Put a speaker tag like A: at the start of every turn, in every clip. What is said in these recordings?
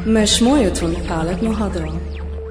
A: مشموعة حالة محاضرة.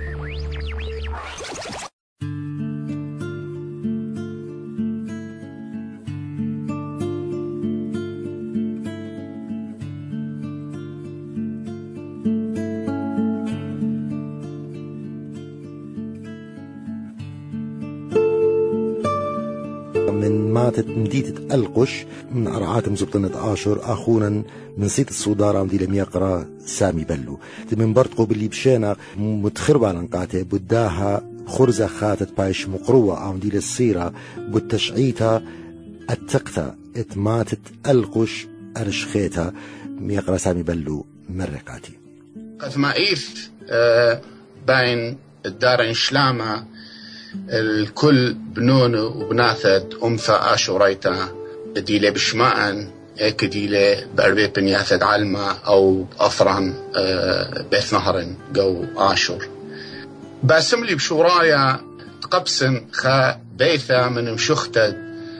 B: من ماتت مديتة القش من أرعات مزبطنة آشور أخونا من سيت الصدارة مدي لم يقرأ سامي بلو من برتقو باللي بشينا متخربة لنقاته بداها خرزة خاتت بايش مقروة أو مدي للصيرة بالتشعيتها التقتة اتماتت القش أرشخيتها ميقرأ سامي بلو مرقاتي
C: قد ما إيث بين الدار إنشلامة الكل بنون وبناثد أمثى آشوريتا ديلة بشماءن هيك ديلة بأربي بنياثد علمة أو أثران بيث نهرن جو آشور باسم لي بشورايا تقبسن خا بيثا من مشختد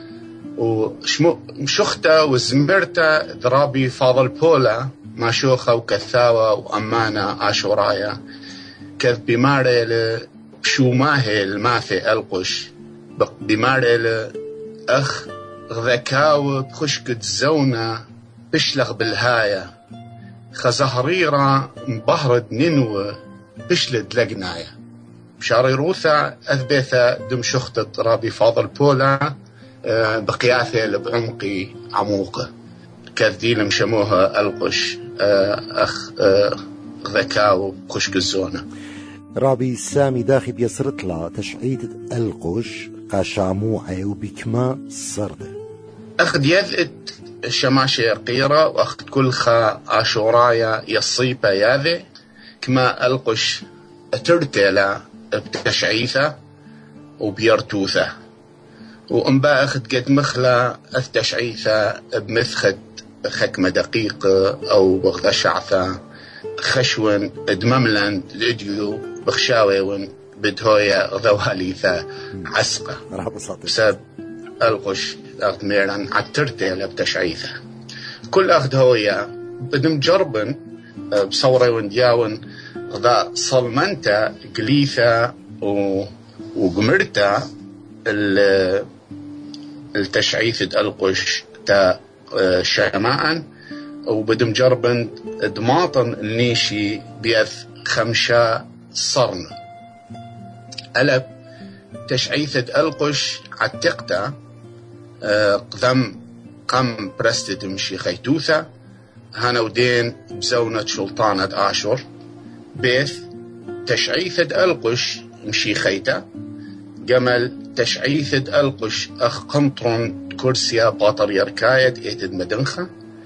C: مشختة وزمرتا ضرابي فاضل بولا ماشوخة وكثاوة وأمانة آشورايا كذ بماري شو ماهي الماثي القش بماري أخ ذكاو بخشكة زونة بشلغ بالهاية خزهريرة مبهرد ننوى بشلد لقناية بشاري روثا أثبثة دم شختة رابي فاضل بولا بقياثي بعمقي عموقة كذدي مشموها القش أخ ذكاو بخشكة الزونة
B: رابي سامي داخي بيسرطلا تشعيد القش قاشاموعي وبكما صرده
C: أخذ يذئت الشماشة قيرة وأخذ كل خا آشورايا يصيبة ياذي كما القش ترتلا بتشعيثة وبيرتوثة وأنبا أخذ قد مخلا التشعيثة بمثخد خكمة دقيقة أو بغذا شعثة خشون دمملان الإديو بخشاوي بدهوية ذواليثة عسقة بسبب القش أخذ ميران عترتي لبتشعيثة كل أخذ هوية بدم جربن بصورة وندياون ذا صلمنتا قليثة وقمرتا التشعيثة القش تا شماعا وبدم جربن دماطن النيشي بيث خمشة صرن ألب تشعيثة القش عتقتا قدم قم برستد مشي خيتوثة هانا ودين بزونة سلطانة آشور بيث تشعيثة القش مشي خيتا جمل تشعيثة القش أخ قنطرون كرسيا باطر يركاية إهتد مدنخة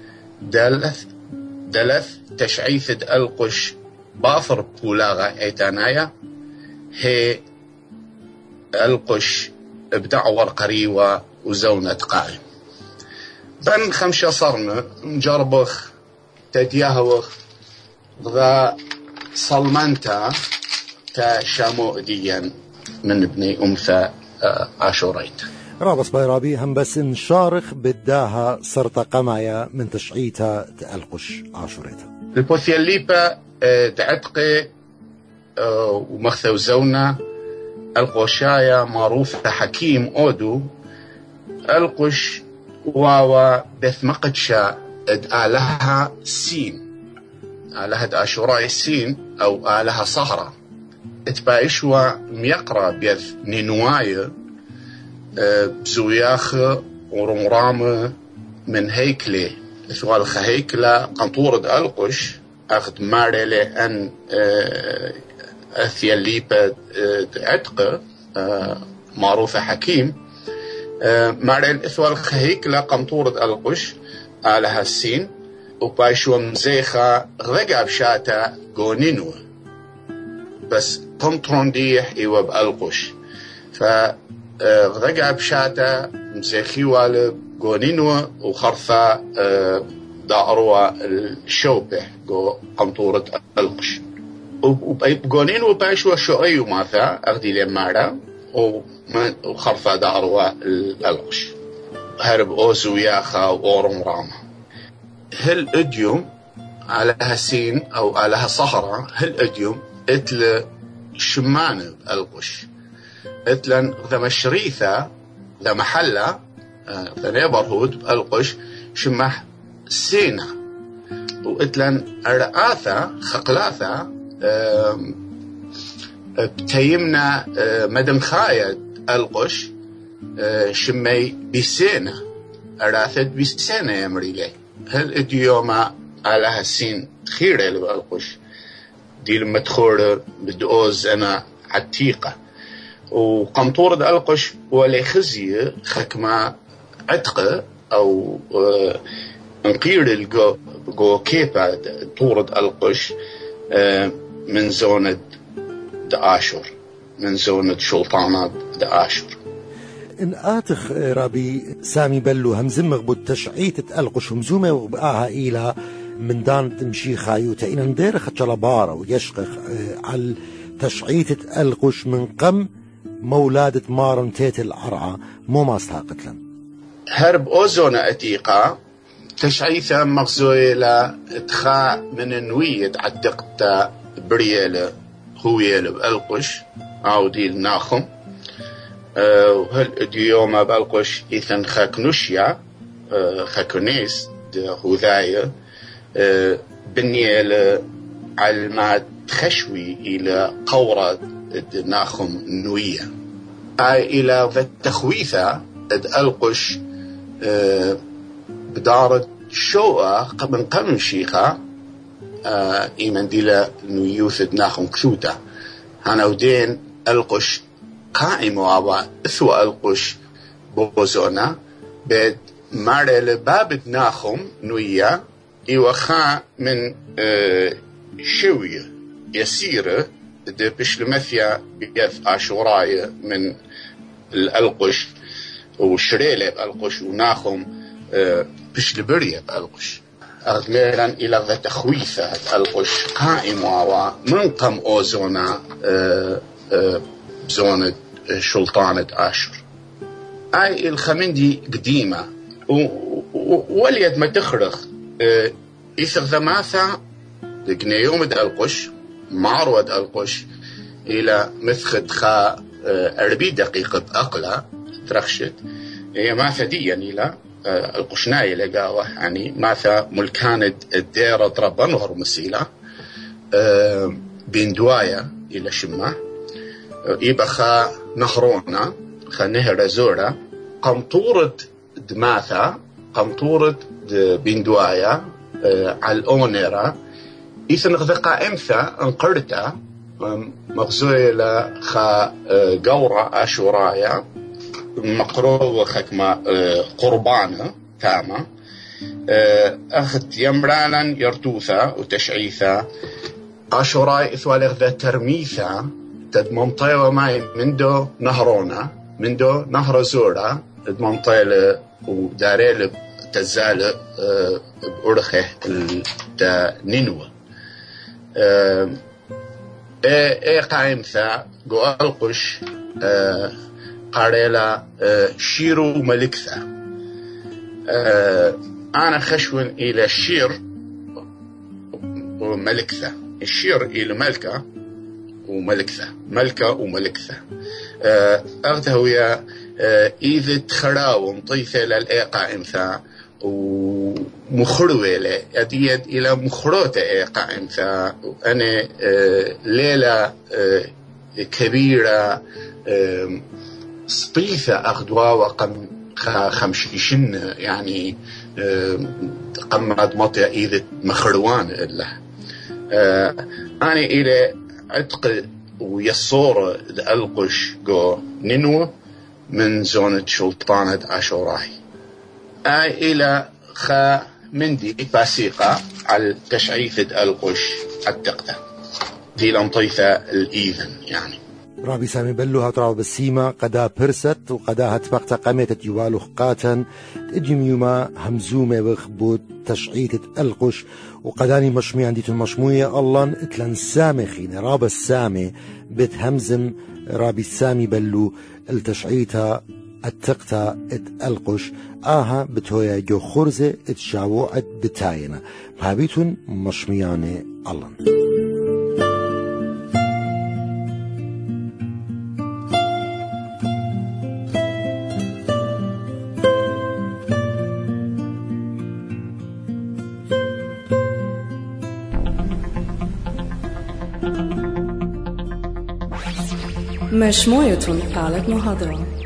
C: دلث تشعيثة القش باثر بولاغة ايتانايا هي القش بدعور قريوة وزونة قائم بن خمسة صرنا مجربخ تدياهوخ ذا صلمنتا تشامو ديا من ابني أمثى آشوريت
B: رابص بايرابي هم بس نشارخ بداها صرت قمايا من تشعيتها تألقش عاشوريتها
C: البوثياليبا تعتقي ومخثى وزونة القوشايا معروفة حكيم أودو القش واوا بث مقدشا آلها سين آلها آشوراي سين أو آلها صهرة اتبايشوا ميقرا بيث نينواي بزوياخ ورمرام من هيكلي ثوال خهيكلا قنطورة القش أخذ مارلي أن أثياليبا عتق معروفة حكيم مارلي ثوال خهيكلا قنطورة القش آلها السين وبايشوا مزيخة غذقا بشاتا قونينو بس قنطرون ديح إيوه بألقش غذقا بشاتا مزيخي والب قونينو وخرثة داروا الشوبة قنطورة القش وقونينو بايشوا شوئي وماثا أغدي لمارا وخرثة داروا القش هرب أوزو ياخا وورم راما هل أديوم على هسين أو على هصهرة هالأديوم إتل شمان بألقش إتلن ذا مشريثة ذا محلة ذا نيبرهود بألقش شمح سينا وإتلن رآثة خقلاثة بتيمنا مدن خايد ألقش شمي بسينا أراثت بسينا يمريلي هل إديوما على هالسين خيرة لبألقش دي لما تخور بدوز أنا عتيقة وقمطورة ألقش ولا خزي خكما عتقة أو نقير الجو كيبا طورة ألقش من زونة دآشور من زونة سلطانات دآشور
B: إن آتخ رابي سامي بلو همزم مغبوط تشعيت ألقش همزومة وبقاها إلى من دان تمشي خايوتا إن ندير خطلبارة ويشقخ على تشعيت ألقش من قم مولادة مارن تيت العرعة مو ما استاقتلن
C: هرب أوزونا أتيقا تشعيثا مغزويلة اتخاء من النوية عدقتا بريالة هويلة بألقش أو ديل ناخم وهل ديوما بألقش إثن خاكنوشيا خاكونيس هوذاية بنيالة على ما تخشوي إلى قورة ناخم نوية إلى ذا التخويثة ألقش بدارة شوء من قبل شيخة إيمان ديلا نويوث ناخم كثوتا هانا ودين ألقش قائم وابا إثوى ألقش بوزونا بد مارل باب ناخم نوية إيوخا من شوية يسيرة دي بشلمثيا بيث عاشوراية من الألقش وشريلة بألقش وناخم بشلبرية بألقش أغليرا إلى ذا تخويثة ألقش قائم وابا من قم أوزونا بزونة سلطانة آشور أي الخمندي قديمة وليد ما تخرخ إيثر ذماثة لقنيوم ألقش معرود ألقش إلى مثخد خا 40 دقيقة بأقلة ترخشت هي ماثة دي يعني إلى القشناية لقاوة يعني ماثة ملكانة الديرة ربا نهر مسيلة بين دواية إلى شمة يبقى خا نهرونا خا نهر زورة قمطورة دماثة قمطورة بين دواية على الأونيرا إذن غذقا إمثا انقرتا مغزويلة خا قورة أشورايا مقروة خكما قربانة تاما أخذ يمرانا يرتوثا وتشعيثا أشوراي إثوالي غذا ترميثا تد منطيوة ماي مندو نهرونا مندو نهر زورا تد منطيلة وداريل تزال بأرخه التنينوة قائم ثا قو ألقش قاريلا شيرو ملكثا أنا خشون إلى الشير وملكثا الشير إلى ملكة وملكثا ملكة وملكثا أغده يا إذا تخراو مطيثة للإيقاع إمثا ومخروة له أديت إلى مخروطة إيقاع إمثا أنا ليلة كبيرة سبيثة أخدوا وقم خمشيشن يعني قمت مطيع إذا مخروان إلا أنا إلى عتق ويصور ألقش جو نينو من زونة سلطانة آشوراي إلى خا مندي باسيقة على تشعيثة ألقش التقدة دي لنطيثة الإيذن يعني
B: رابي سامي بلو هاتراو بالسيما قدا برست وقدا هتبقتا قميتت يوالو خقاتا تجم يوما همزومة وخبوت تشعيثة ألقش وقداني مشمي عندي المشموية الله اتلن سامخين راب السامي بتهمزم رابي سامي بلو التشعيثة التقطع القش آها بتويا جو خرزة اتشاوو بتاينا هابيتون مشمياني ألن
A: مش مويتون قالت محاضرة